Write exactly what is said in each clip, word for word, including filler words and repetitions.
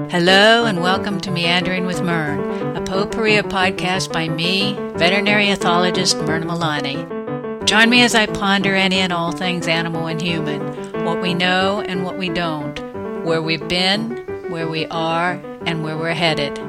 Hello and welcome to Meandering with Myrn, a potpourri podcast by me, veterinary ethologist Myrna Milani. Join me as I ponder any and all things animal and human, what we know and what we don't, where we've been, where we are, and where we're headed.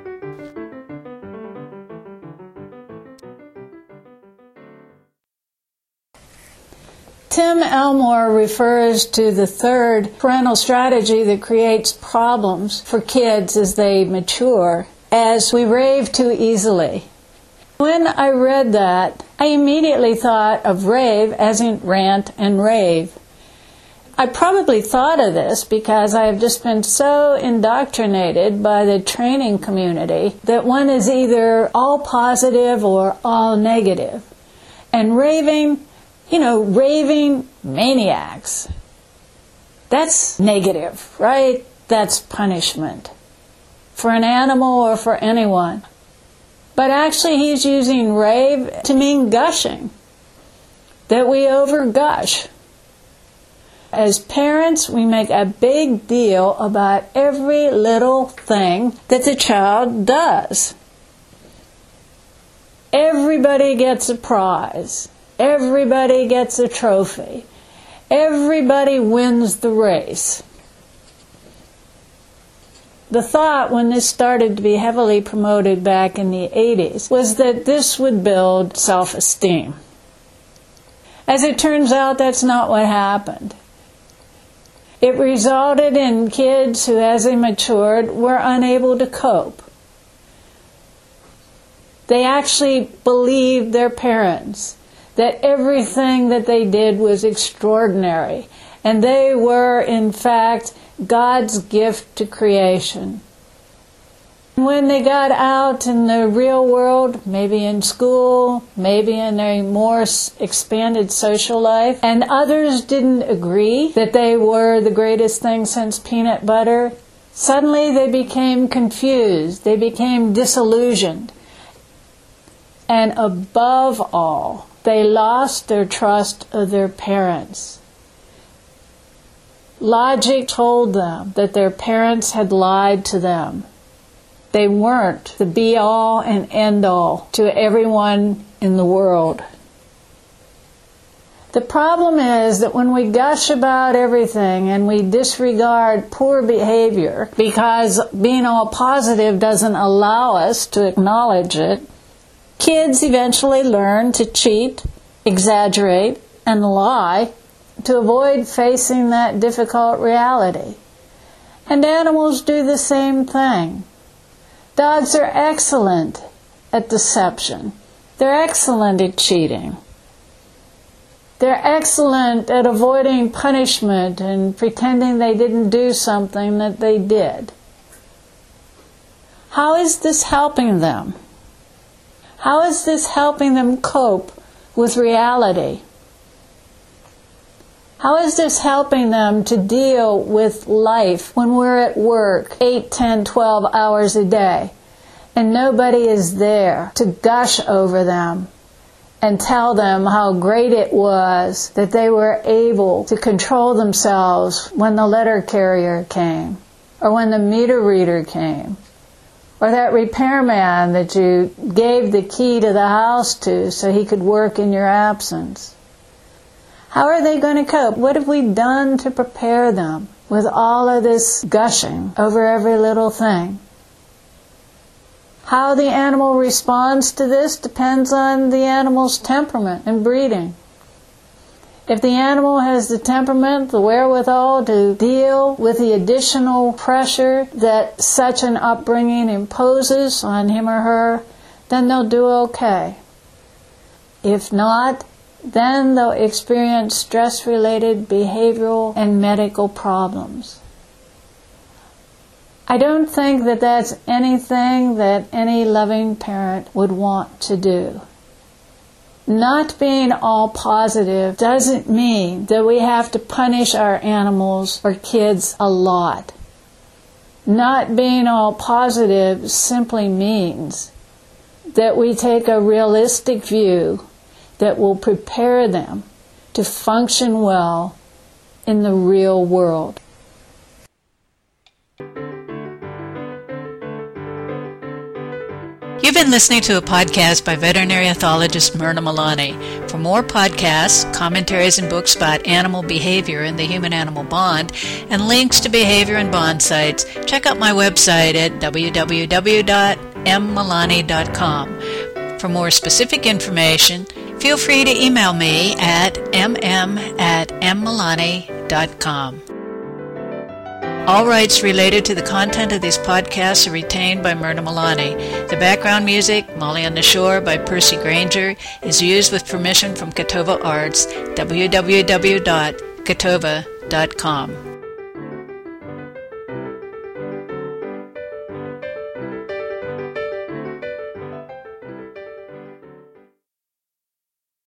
Tim Elmore refers to the third parental strategy that creates problems for kids as they mature as we rave too easily. When I read that, I immediately thought of rave as in rant and rave. I probably thought of this because I have just been so indoctrinated by the training community that one is either all positive or all negative. And raving, you know, raving maniacs. That's negative, right? That's punishment for an animal or for anyone. But actually he's using rave to mean gushing, that we over-gush. As parents, we make a big deal about every little thing that the child does. Everybody gets a prize. Everybody gets a trophy. Everybody wins the race. The thought when this started to be heavily promoted back in the eighties was that this would build self-esteem. As it turns out, that's not what happened. It resulted in kids who, as they matured, were unable to cope. They actually believed their parents, that everything that they did was extraordinary, and they were, in fact, God's gift to creation. When they got out in the real world, maybe in school, maybe in a more expanded social life, and others didn't agree that they were the greatest thing since peanut butter, suddenly they became confused, they became disillusioned, and above all, they lost their trust of their parents. Logic told them that their parents had lied to them. They weren't the be-all and end-all to everyone in the world. The problem is that when we gush about everything and we disregard poor behavior because being all positive doesn't allow us to acknowledge it, kids eventually learn to cheat, exaggerate, and lie to avoid facing that difficult reality. And animals do the same thing. Dogs are excellent at deception. They're excellent at cheating. They're excellent at avoiding punishment and pretending they didn't do something that they did. How is this helping them? How is this helping them cope with reality? How is this helping them to deal with life when we're at work eight, ten, twelve hours a day and nobody is there to gush over them and tell them how great it was that they were able to control themselves when the letter carrier came or when the meter reader came? Or that repairman that you gave the key to the house to so he could work in your absence. How are they going to cope? What have we done to prepare them with all of this gushing over every little thing? How the animal responds to this depends on the animal's temperament and breeding. If the animal has the temperament, the wherewithal to deal with the additional pressure that such an upbringing imposes on him or her, then they'll do okay. If not, then they'll experience stress-related behavioral and medical problems. I don't think that that's anything that any loving parent would want to do. Not being all positive doesn't mean that we have to punish our animals or kids a lot. Not being all positive simply means that we take a realistic view that will prepare them to function well in the real world. You've been listening to a podcast by veterinary ethologist Myrna Malani. For more podcasts, commentaries, and books about animal behavior and the human-animal bond, and links to behavior and bond sites, check out my website at w w w dot m malani dot com. For more specific information, feel free to email me at m m at m malani dot com. All rights related to the content of these podcasts are retained by Myrna Malani. The background music, Molly on the Shore by Percy Granger, is used with permission from Catova Arts, w w w dot catova dot com.